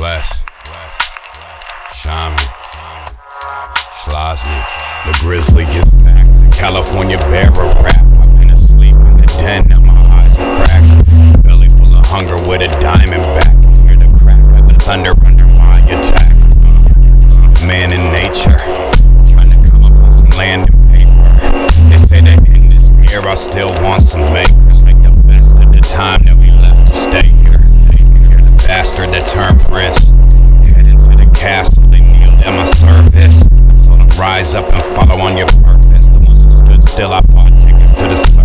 Bless, Shaman, Schlosny, the Grizzly is back. The California Bear a rap. I've been asleep in the den, now my eyes are cracked. Belly full of hunger with a diamond back. You hear the crack of the thunder under my attack. Man in nature, trying to come up on some land and paper. They say that in this year I still want some makers. Make the best of the time that we left to stay here. You're the bastard that turned prince. Head into the castle, they kneeled at my service. I told them rise up and follow on your purpose. The ones who stood still, I bought tickets to the sun.